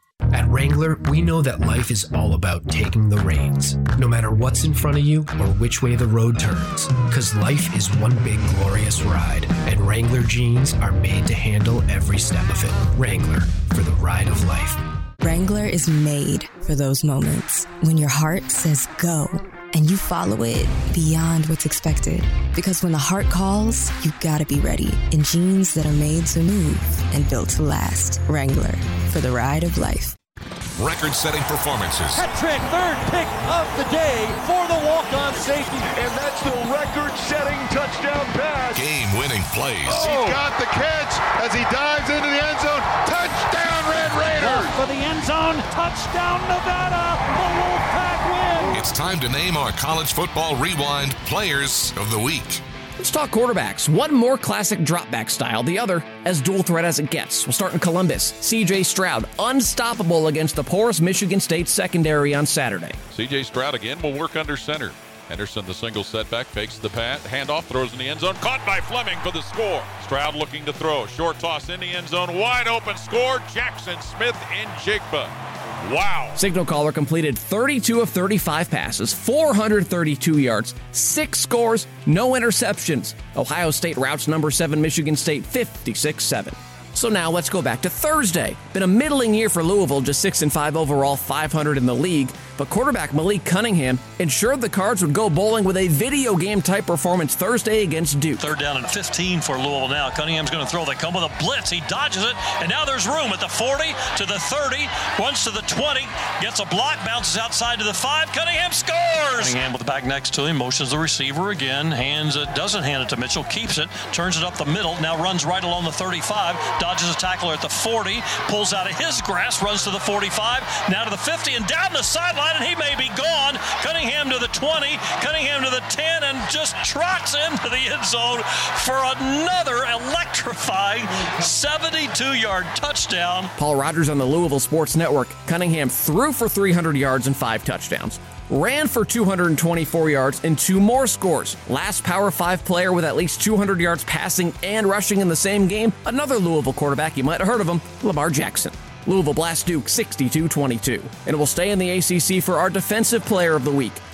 At Wrangler, we know that life is all about taking the reins, no matter what's in front of you or which way the road turns. Because life is one big glorious ride, and Wrangler jeans are made to handle every step of it. Wrangler, for the ride of life. Wrangler is made for those moments when your heart says go, and you follow it beyond what's expected. Because when the heart calls, you gotta be ready in jeans that are made to move and built to last. Wrangler, for the ride of life. Record-setting performances. Hat-trick, third pick of the day for the walk-on safety. And that's the record-setting touchdown pass. Game-winning plays. Oh. He got the catch as he dives into the end zone. Touchdown, Red Raiders! For the end zone, touchdown, Nevada. The Wolfpack win. It's time to name our College Football Rewind Players of the Week. Let's talk quarterbacks. One more classic drop-back style, the other as dual threat as it gets. We'll start in Columbus. C J Stroud, unstoppable against the porous Michigan State secondary on Saturday. C J Stroud again will work under center. Henderson, the single setback, fakes the pat, handoff, throws in the end zone, caught by Fleming for the score. Stroud looking to throw, short toss in the end zone, wide open score, Jackson Smith in Jigba. Wow. Signal caller completed thirty-two of thirty-five passes, four hundred thirty-two yards, six scores, no interceptions. Ohio State routs number seven Michigan State fifty-six seven. So now let's go back to Thursday. Been a middling year for Louisville, just six and five overall, five hundred in the league. But quarterback Malik Cunningham ensured the Cards would go bowling with a video game type performance Thursday against Duke. Third down and fifteen for Louisville now. Cunningham's going to throw. They come with a blitz. He dodges it, and now there's room at the forty to the thirty, runs to the twenty, gets a block, bounces outside to the five. Cunningham scores. Cunningham with the back next to him, motions the receiver again, hands it, doesn't hand it to Mitchell, keeps it, turns it up the middle, now runs right along the thirty-five, dodges a tackler at the forty, pulls out of his grasp, runs to the forty-five, now to the fifty, and down the sideline, and he may be gone. Cunningham to the twenty, Cunningham to the ten, and just trots into the end zone for another electrifying seventy-two-yard touchdown. Paul Rogers on the Louisville Sports Network. Cunningham threw for three hundred yards and five touchdowns. Ran for two hundred twenty-four yards and two more scores. Last Power five player with at least two hundred yards passing and rushing in the same game, another Louisville quarterback, you might have heard of him, Lamar Jackson. Louisville blasts Duke sixty-two twenty-two. And it will stay in the A C C for our Defensive Player of the Week.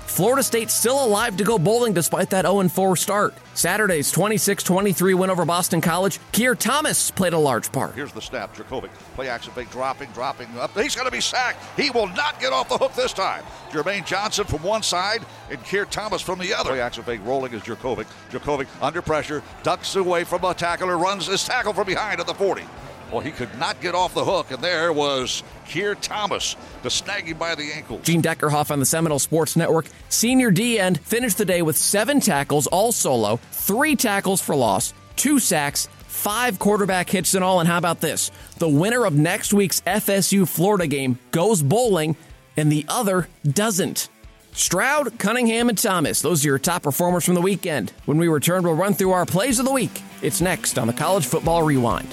Florida State still alive to go bowling despite that oh and four start. Saturday's twenty-six twenty-three win over Boston College, Keir Thomas played a large part. Here's the snap. Dracovic, play action fake, dropping, dropping up. He's going to be sacked. He will not get off the hook this time. Jermaine Johnson from one side and Keir Thomas from the other. Play action fake, rolling is Dracovic. Dracovic under pressure, ducks away from a tackler, runs his tackle from behind at the forty. Well, he could not get off the hook, and there was Keir Thomas to snag him by the ankle. Gene Deckerhoff on the Seminole Sports Network. Senior D-end finished the day with seven tackles, all solo, three tackles for loss, two sacks, five quarterback hits in all, and how about this? The winner of next week's F S U-Florida game goes bowling, and the other doesn't. Stroud, Cunningham, and Thomas, those are your top performers from the weekend. When we return, we'll run through our plays of the week. It's next on the College Football Rewind.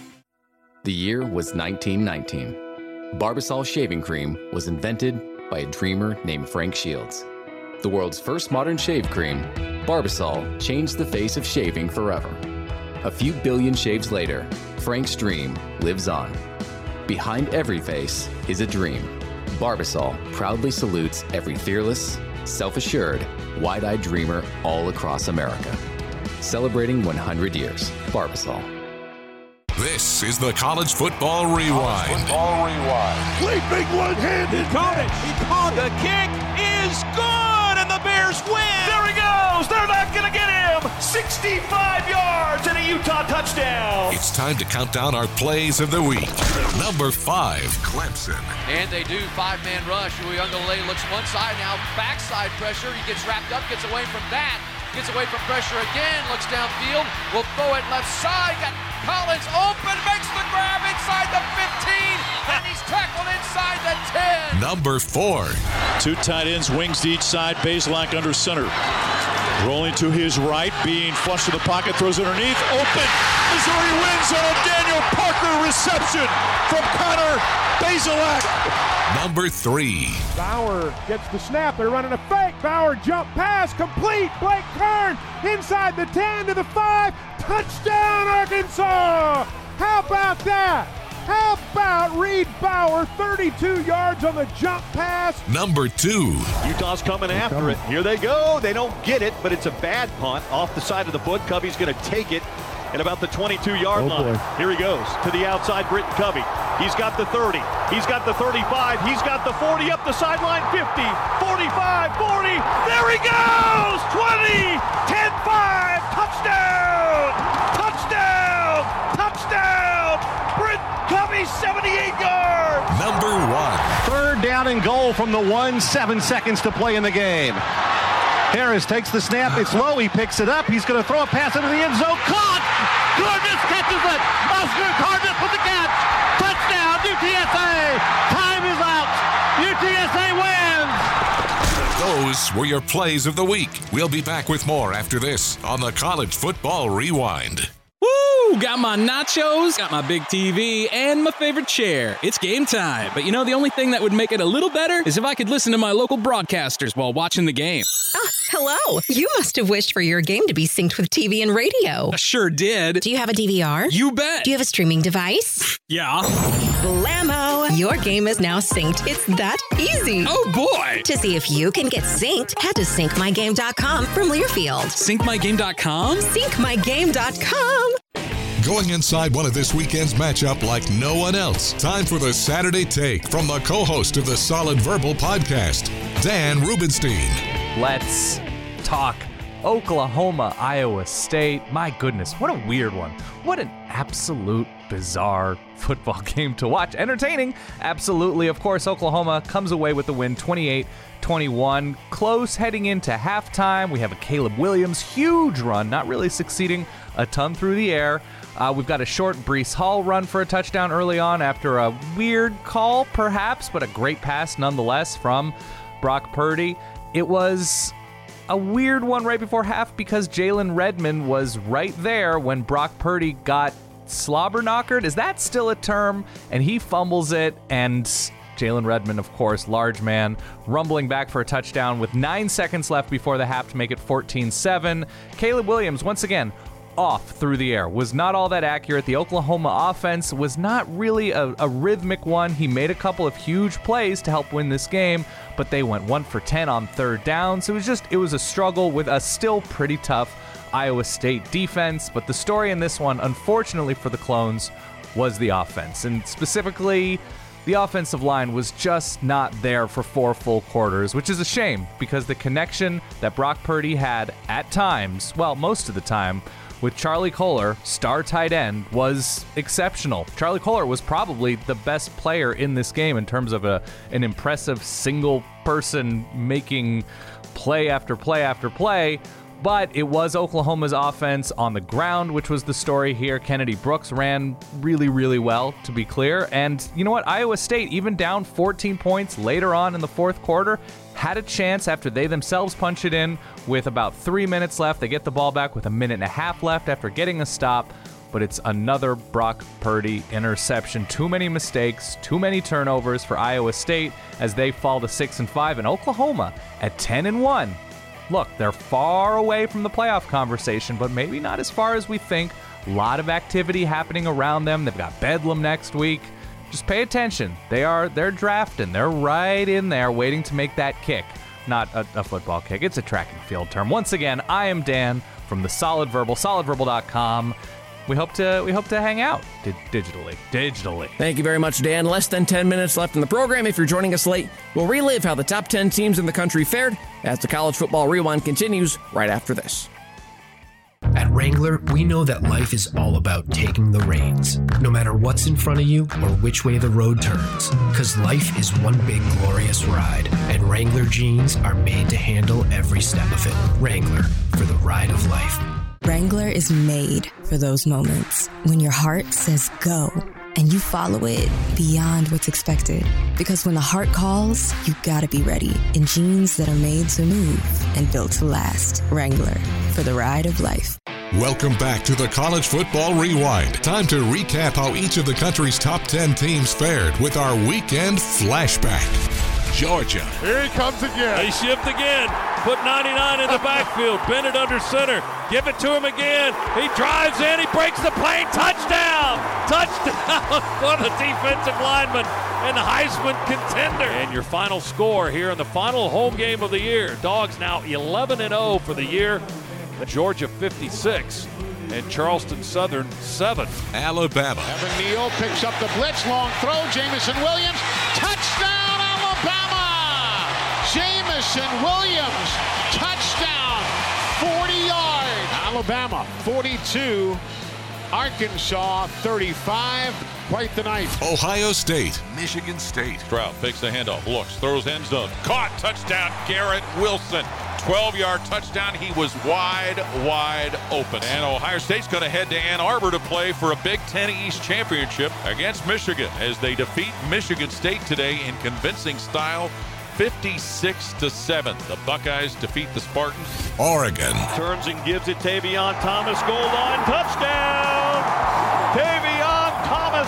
The year was nineteen nineteen. Barbasol shaving cream was invented by a dreamer named Frank Shields. The world's first modern shave cream, Barbasol changed the face of shaving forever. A few billion shaves later, Frank's dream lives on. Behind every face is a dream. Barbasol proudly salutes every fearless, self-assured, wide-eyed dreamer all across America. Celebrating one hundred years, Barbasol. This is the College Football Rewind. College Football Rewind. Leaping one-handed. He caught it. He caught the kick is good, and the Bears win. There he goes. They're not going to get him. sixty-five yards and a Utah touchdown. It's time to count down our plays of the week. Number five, Clemson. And they do five-man rush. Uyunglele looks one side now, backside pressure. He gets wrapped up, gets away from that. Gets away from pressure again, looks downfield, will throw it left side, got Collins open, makes the grab inside the fifteen, and he's tackled inside the ten. Number four. Two tight ends, wings to each side, Bazelak under center. Rolling to his right, being flushed to the pocket, throws underneath, open. Missouri wins on a Daniel Parker reception from Connor Bazelak. Number three. Bauer gets the snap. They're running a fake. Bauer jump pass complete. Blake Kern inside the ten to the five. Touchdown, Arkansas. How about that? How about Reed Bauer, thirty-two yards on the jump pass? Number two. Utah's coming after it. Here they go. They don't get it, but it's a bad punt off the side of the foot. Covey's going to take it at about the twenty-two-yard oh line. Boy. Here he goes to the outside, Britton Covey. He's got the thirty. He's got the thirty-five. He's got the forty up the sideline. fifty, forty-five, forty. There he goes! twenty, ten, five. Touchdown! Touchdown! Touchdown! Britton Covey, seventy-eight yards. Number one. Third down and goal from the one. Seven seconds to play in the game. Harris takes the snap. It's low. He picks it up. He's going to throw a pass into the end zone. Caught! Gordon catches it. Oscar Gordon with the catch. Touchdown, U T S A. Time is out. U T S A wins. Those were your plays of the week. We'll be back with more after this on the College Football Rewind. Woo! Got my nachos, got my big T V, and my favorite chair. It's game time. But you know, the only thing that would make it a little better is if I could listen to my local broadcasters while watching the game. Oh, hello. You must have wished for your game to be synced with T V and radio. I sure did. Do you have a D V R? You bet. Do you have a streaming device? Yeah. Blammo! Your game is now synced. It's that easy. Oh, boy. To see if you can get synced, head to sync my game dot com from Learfield. sync my game dot com? sync my game dot com. Going inside one of this weekend's matchup like no one else. Time for the Saturday Take from the co-host of the Solid Verbal podcast, Dan Rubenstein. Let's talk Oklahoma, Iowa State. My goodness, what a weird one. What an absolute bizarre football game to watch. Entertaining, absolutely. Of course, Oklahoma comes away with the win twenty-eight twenty-one. Close heading into halftime. We have a Caleb Williams huge run, not really succeeding a ton through the air. Uh, we've got a short Breece Hall run for a touchdown early on after a weird call, perhaps, but a great pass nonetheless from Brock Purdy. It was a weird one right before half because Jalen Redmond was right there when Brock Purdy got slobber knockered. Is that still a term? And he fumbles it, and Jalen Redmond, of course, large man, rumbling back for a touchdown with nine seconds left before the half to make it fourteen seven. Caleb Williams, once again, off through the air, was not all that accurate. The Oklahoma offense was not really a, a rhythmic one. He made a couple of huge plays to help win this game, but they went one for ten on third down. So it was just, it was a struggle with a still pretty tough Iowa State defense. But the story in this one, unfortunately for the Clones, was the offense. And specifically, the offensive line was just not there for four full quarters, which is a shame because the connection that Brock Purdy had at times, well, most of the time, with Charlie Kolar, star tight end, was exceptional. Charlie Kolar was probably the best player in this game in terms of a an impressive single person making play after play after play. But it was Oklahoma's offense on the ground, which was the story here. Kennedy Brooks ran really, really well, to be clear. And you know what? Iowa State, even down fourteen points later on in the fourth quarter, had a chance after they themselves punch it in with about three minutes left. They get the ball back with a minute and a half left after getting a stop. But it's another Brock Purdy interception. Too many mistakes, too many turnovers for Iowa State as they fall to six and five, and Oklahoma at ten and one. Look, they're far away from the playoff conversation, but maybe not as far as we think. A lot of activity happening around them. They've got Bedlam next week. Just pay attention. They are, they're drafting. They're right in there waiting to make that kick. Not a, a football kick. It's a track and field term. Once again, I am Dan from the Solid Verbal, solid verbal dot com. We hope to we hope to hang out di- digitally. Digitally. Thank you very much, Dan. Less than ten minutes left in the program. If you're joining us late, we'll relive how the top ten teams in the country fared as the College Football Rewind continues right after this. At Wrangler, we know that life is all about taking the reins, no matter what's in front of you or which way the road turns. Because life is one big glorious ride, and Wrangler jeans are made to handle every step of it. Wrangler, for the ride of life. Wrangler is made for those moments when your heart says go and you follow it beyond what's expected. Because when the heart calls, you gotta be ready in jeans that are made to move and built to last. Wrangler, for the ride of life. Welcome back to the College Football Rewind. Time to recap how each of the country's top ten teams fared with our weekend flashback. Georgia. Here he comes again. They shift again. Put ninety-nine in the backfield. Bennett under center. Give it to him again. He drives in. He breaks the plane. Touchdown. Touchdown for the defensive lineman and the Heisman contender. And your final score here in the final home game of the year. Dogs now eleven and oh for the year. Georgia fifty-six and Charleston Southern seven. Alabama. Evan Neal picks up the blitz. Long throw. Jamison Williams. Touchdown. Jamison Williams, touchdown, forty yards. Alabama, forty-two. Arkansas, thirty-five. Quite the night. Ohio State. Michigan State. Stroud fakes the handoff, looks, throws end zone. Caught, touchdown, Garrett Wilson. twelve-yard touchdown. He was wide, wide open. And Ohio State's going to head to Ann Arbor to play for a Big Ten East championship against Michigan as they defeat Michigan State today in convincing style. fifty-six to seven. The Buckeyes defeat the Spartans. Oregon. Turns and gives it. Tavion Thomas, goal line, touchdown! Tavion Thomas.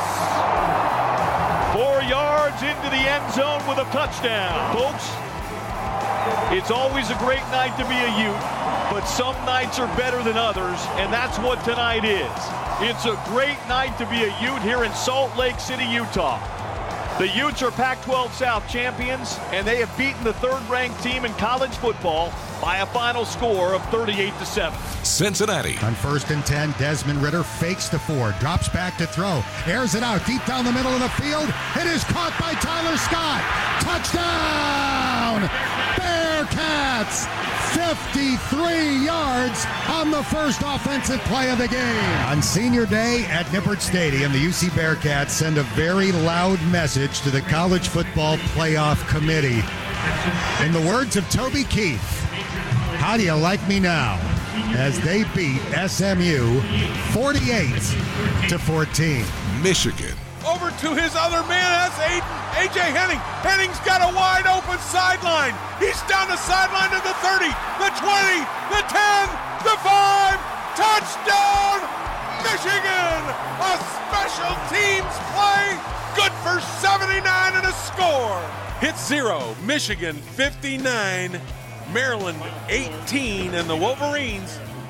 Four yards into the end zone with a touchdown. Folks, it's always a great night to be a Ute, but some nights are better than others, and that's what tonight is. It's a great night to be a Ute here in Salt Lake City, Utah. The Utes are Pac twelve South champions, and they have beaten the third-ranked team in college football by a final score of thirty-eight to seven. Cincinnati. On first and ten, Desmond Ridder fakes the four, drops back to throw, airs it out deep down the middle of the field. It is caught by Tyler Scott. Touchdown! Bearcats! fifty-three yards on the first offensive play of the game. On senior day at Nippert Stadium, the U C Bearcats send a very loud message to the College Football Playoff Committee. In the words of Toby Keith, how do you like me now? As they beat S M U forty-eight to fourteen. Michigan. Over to his other man, that's A J Henning. Henning's got a wide open sideline. He's down the sideline to the thirty, the twenty, the ten, the five. Touchdown, Michigan! A special teams play. Good for seventy-nine and a score. Hit zero, Michigan fifty-nine, Maryland eighteen, and the Wolverines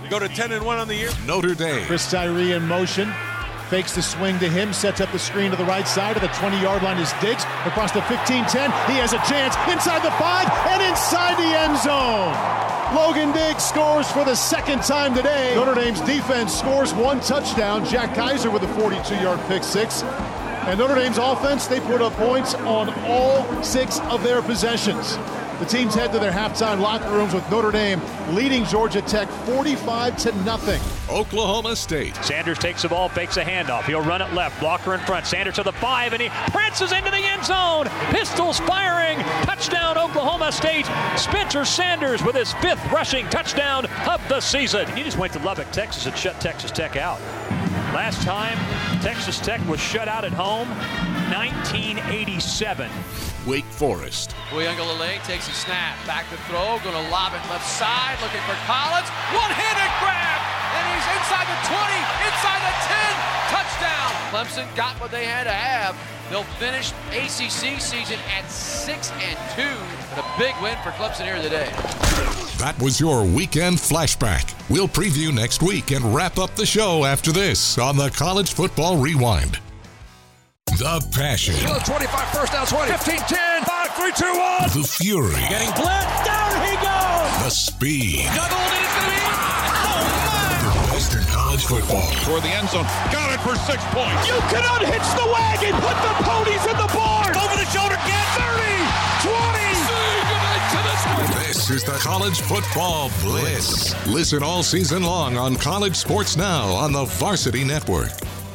You go to ten and one on the year. Notre Dame. Chris Tyree in motion. Fakes the swing to him, sets up the screen to the right side of the twenty-yard line is Diggs. Across the fifteen ten, he has a chance inside the five and inside the end zone. Logan Diggs scores for the second time today. Notre Dame's defense scores one touchdown. Jack Kaiser with a forty-two-yard pick six. And Notre Dame's offense, they put up points on all six of their possessions. The teams head to their halftime locker rooms with Notre Dame leading Georgia Tech forty-five to nothing. Oklahoma State. Sanders takes the ball, fakes a handoff. He'll run it left. Blocker in front. Sanders to the five, and he prances into the end zone. Pistols firing. Touchdown, Oklahoma State. Spencer Sanders with his fifth rushing touchdown of the season. He just went to Lubbock, Texas, and shut Texas Tech out. Last time Texas Tech was shut out at home, nineteen eighty-seven. Wake Forest. Uyunglele takes a snap, back to throw, going to lob it left side, looking for Collins. One-handed grab, and he's inside the twenty, inside the ten, touchdown. Clemson got what they had to have. They'll finish A C C season at six and two, but a big win for Clemson here today. That was your weekend flashback. We'll preview next week and wrap up the show after this on the College Football Rewind. The passion. twenty-five, first down, twenty, fifteen, ten, five, three, two, one. The fury. Getting blitzed, down he goes. The speed. Doubled, and it's going to be, oh my. The best in college football. Toward the end zone. Got it for six points. You can unhitch the wagon. Put the ponies in the barn. Over the shoulder, get thirty, twenty. This is the College Football Blitz. Listen all season long on College Sports Now on the Varsity Network.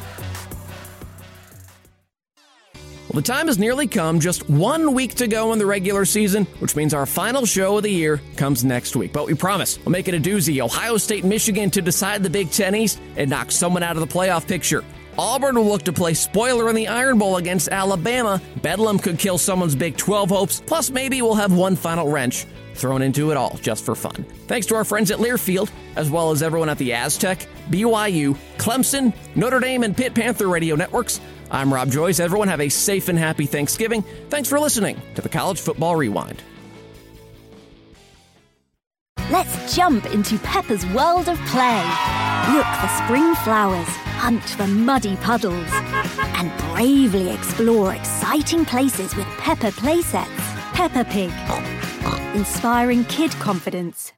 Well, the time has nearly come, just one week to go in the regular season, which means our final show of the year comes next week. But we promise we'll make it a doozy. Ohio State, Michigan to decide the Big Ten East and knock someone out of the playoff picture. Auburn will look to play spoiler in the Iron Bowl against Alabama. Bedlam could kill someone's Big twelve hopes. Plus, maybe we'll have one final wrench thrown into it all just for fun. Thanks to our friends at Learfield, as well as everyone at the Aztec, B Y U, Clemson, Notre Dame, and Pitt Panther Radio Networks. I'm Rob Joyce. Everyone have a safe and happy Thanksgiving. Thanks for listening to the College Football Rewind. Let's jump into Peppa's world of play. Look for spring flowers, hunt for muddy puddles, and bravely explore exciting places with Peppa playsets. Peppa Pig, inspiring kid confidence.